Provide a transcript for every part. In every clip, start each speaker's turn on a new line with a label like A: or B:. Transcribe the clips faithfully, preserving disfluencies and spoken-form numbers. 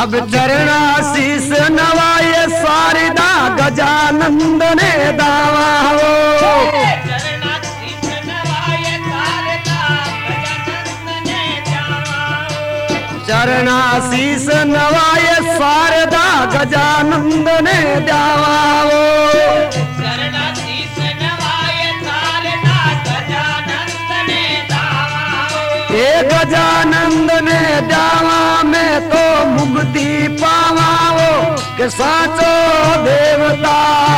A: अब चरणाशीष नवाए शारदा गजानंद ने दावा हो। चरणाशीष नवाए शारदा गजानंद ने दावा हो। हे गजानंद ने दावा में तो मुक्ति पावाओ के साचो देवता।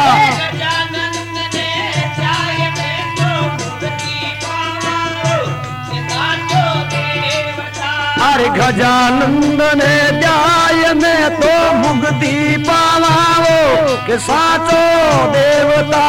A: अरे गजानंद ने ध्याय में तो मुक्ति पावाओ के साचो देवता।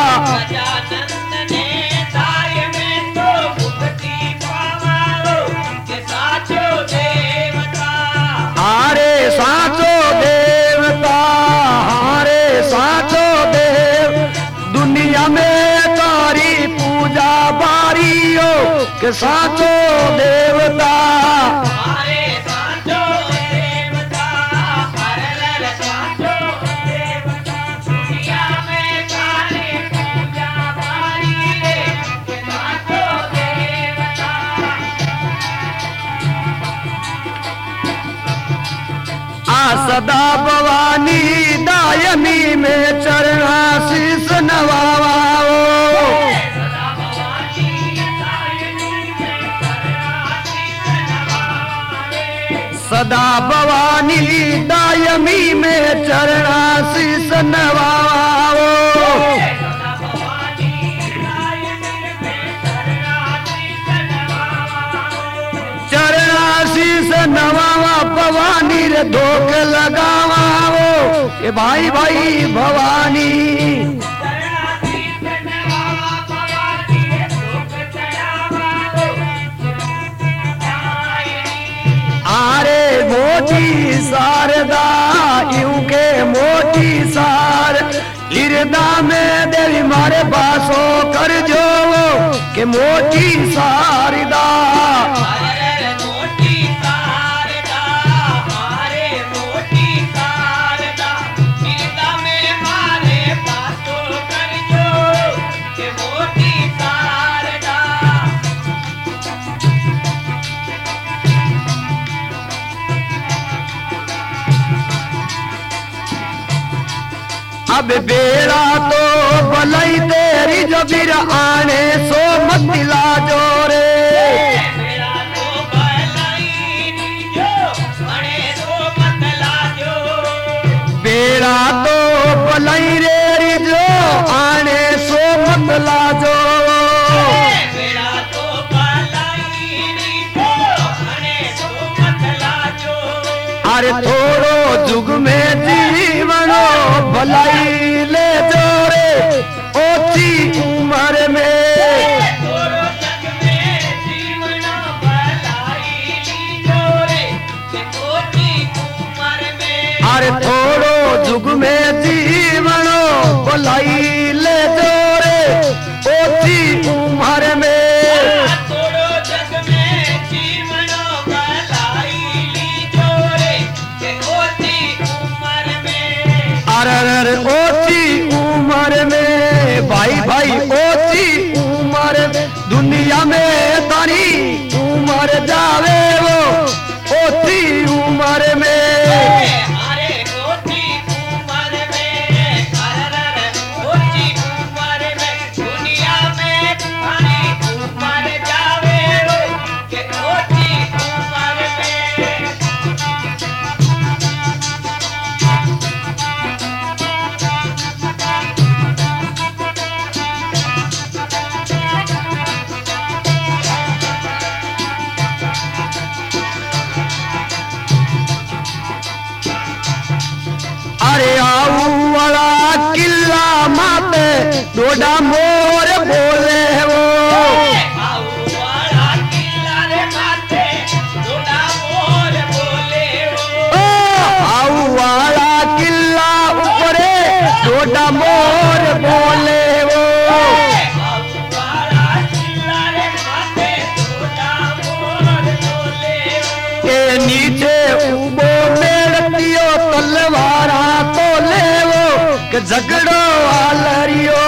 A: हारे साचो देवता, हारे साचो देव, दुनिया में तारी पूजा बारियो के साचो देवता। हारे साचो देवता, हर साचो देवता, दुनिया में तारी पूजा बारियो के साचो देवता। आ सदा भवानी दायमी में चरणाशीष नवाओ। सदा भवानी दायमी में चरणाशीष नवाओ। चरणाशीष नवावा भवानी रे धोख लगावाओ के भाई भाई भवानी। आरे मोटी शारदा यूं के मोटी सार हृदय में देवी मारे बासो कर जो के मोटी शारदा। अब बेड़ा तो भलाई तेरी जो बिर आने सो मत लाजो रे। बेड़ा तो भलाई जो आने सो मत लाजो। बेड़ा तो भलाई रे जो आने सो मत लाजो। बेड़ा तो भलाई जो आने सो मत लाजो। अरे थोड़ो जुग में जीवनो भलाई ले जोरे ओची उम्र में। थोड़ो जग में जीवनो भलाई जोरे ओची उम्र में। अरे थोड़ो जुग में जीवनो भलाई ले जोरे ओची उम्र में। थोड़ो जग में जीवनो भलाई जोरे ओची उम्र में। अरे ओची उम्र में भाई भाई ओची उम्र दुनिया में तारी उम्र जावे वो ओची उम्र में। अरे ओची उम्र में, अरे ओची उम्र में दुनिया में तारी उम्र जावे वो के ओची उम्र में। अरे आऊ वाला किला माते डोडा मोर बोले वो। आऊ वाला किला रे माते डोडा मोर बोले वो। आऊ वाला किला ऊपरे डोडा मोर बोले वो। आऊ वाला किला रे माते डोडा मोर बोले वो। के नीचे उबो मेड़ के झगड़ो हालरियो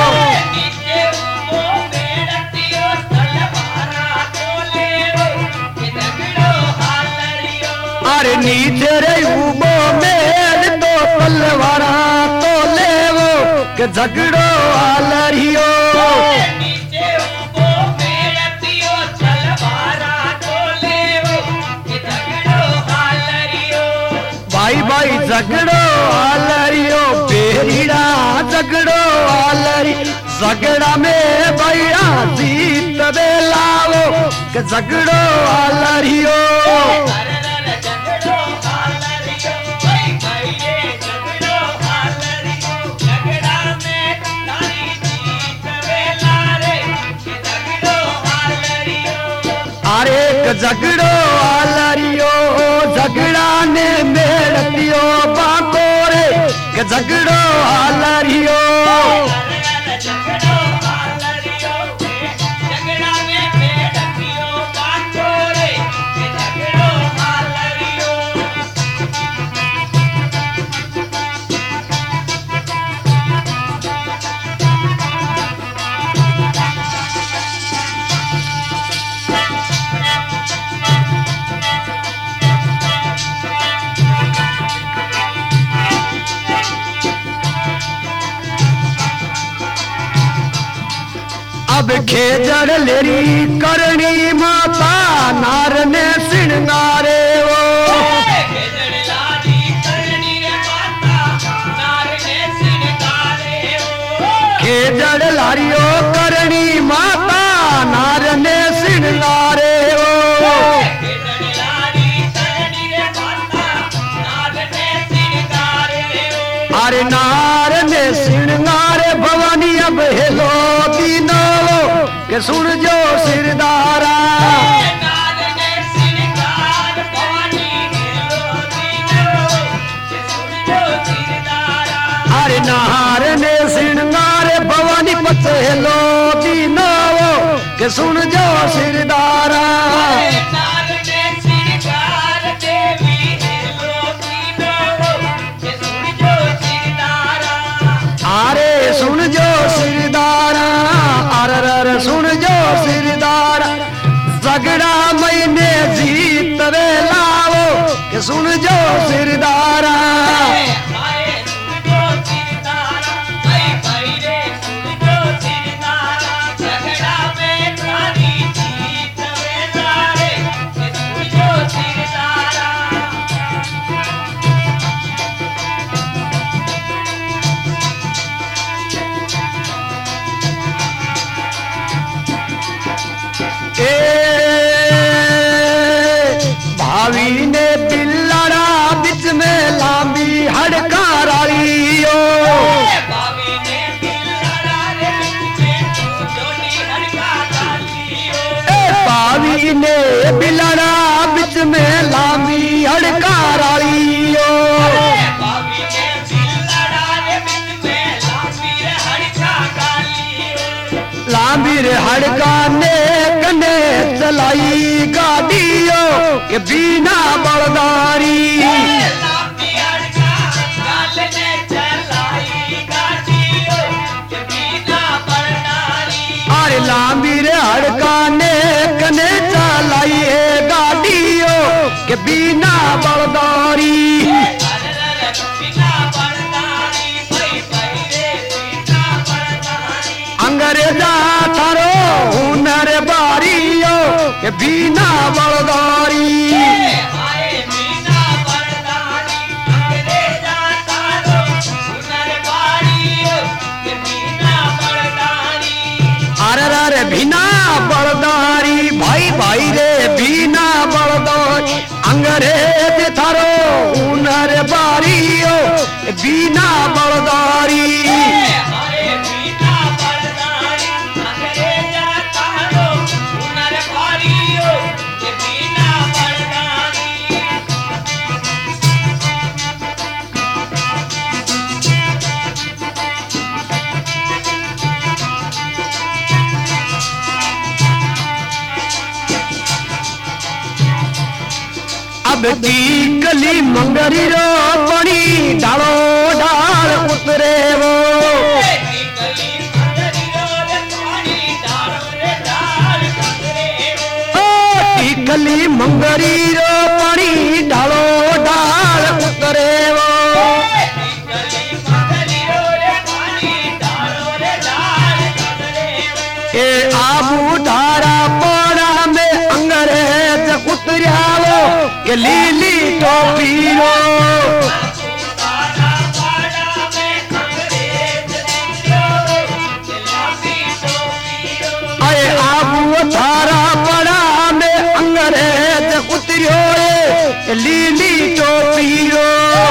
A: अरे नीचे रे उबो मेल तो तलवारा तो लेवो के झगड़ो हालरियो
B: नीचे उबो मेलतियो तलवारा तो लेवो के झगड़ो हालरियो
A: भाई भाई झगड़ो हालरियो बेरीड़ा झगड़ो हालरी झगड़ा में भैया जीत बेलावो के झगड़ो हालरियो अरे झगड़ो हालरियो झगड़ा ने मेड़तियो बाको रे के झगड़ो हालरियो अब खेजड़ लेरी करणी माता नार ने सिंगारे वो खेजड़ लारियो करणी माता नार ने सिंगारे वो अरे नार ने सिंगारे भवानी अब हेलो दीनो के सुन जो सिरदारा अरे नार ने सिंगार भवानी पचेलो दीनो के सुन जो सिरदारा अरे सुन जो सिरदारा अरर सुन जो सिरदारा झगड़ा मैंने जीत वे लाओ के सुन जो सिरदारा भावी ने बिल्लड़ा बिच में लांबी हड़कार आलियो भावी ने बिल्लड़ा बिच में लांबी हड़कार आलियो लांबी रे हड़का ने कने चलाई गाड़ियो के बिना बलदारी अरे लांबी रे हड़का ने कने चलाई गाड़ियो के बिना बलदारी अंग्रेजा थारो हुनर बारियो के बिना बलदारी अरे रे बिना बलदारी भाई भाई रे बिना बलदारी अंग्रेज थारो हुनर बारियो बिना बलदारी अब टीकली मंगरी रो पड़ी डालो डाल उतरे वो टीकली मंगरी रो पड़ी डालो डाल उतरे वो ए आबू धारा पाड़ा में अंग्रेज उतरियावो के लीली टोपी रो अरे आबू धारा पाड़ा में अंग्रेज उतरियो के लीली टोपी रो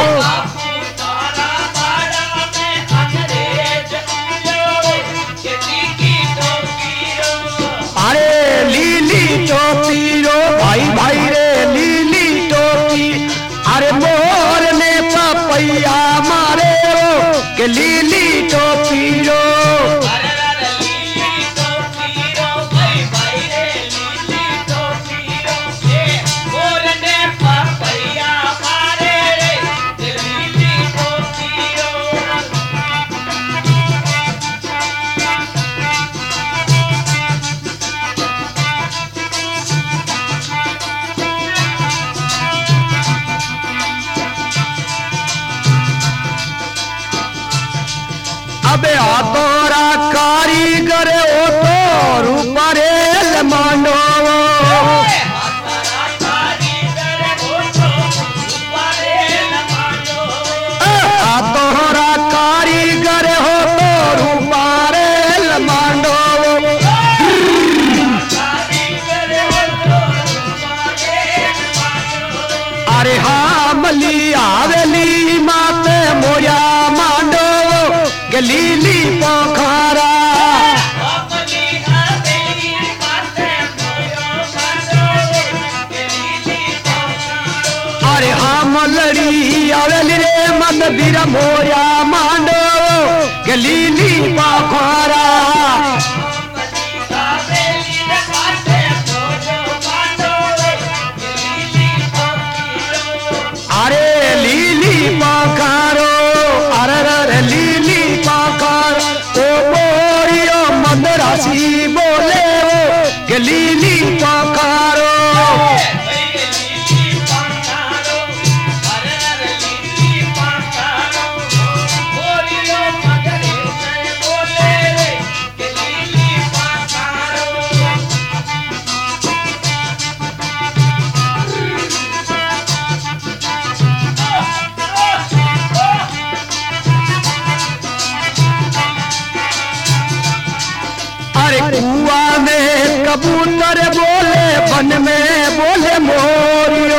A: टोपी रो भाई भाई रे लीली टोपी अरे मोर ने पपैया मारे रो के लीली टोपी रो अबे आतोरा कारीगर ओ तो रूपा रे मांडो आतोरा कारीगर हो तो रूपा रे मांडो अरे हाँ मली आवेली माते मोया मांडो लीली पोखरा अरे हम लड़ी आवेली रे मत बीर मोया मांडो के लीली पोखरा अरे लीली पोखरो अरे लीली मदरासी बोले वो के लीली पकारो कुआ में कबूतर बोले वन में बोले मोरियो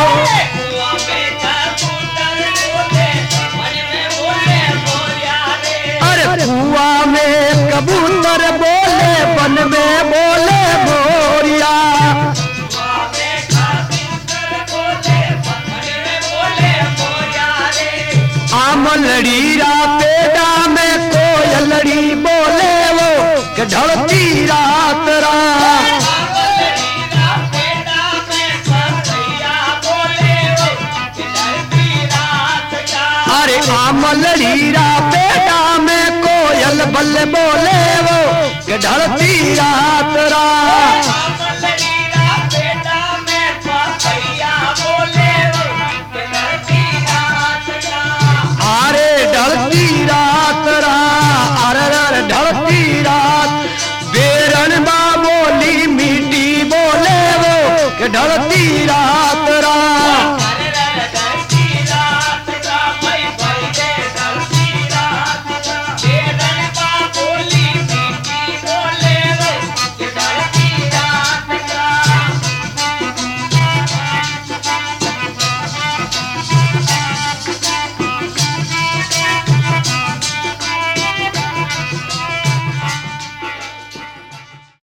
A: अरे कुआ में कबूतर बोले वन में बोले मोरिया आमलड़ी रा पेड़ा में कोयलड़ी बोले वो के ढलती रात रा अरे आमलड़ी रा पेड़ा में कोयल बल्ले बोले वो के ढलती रात रा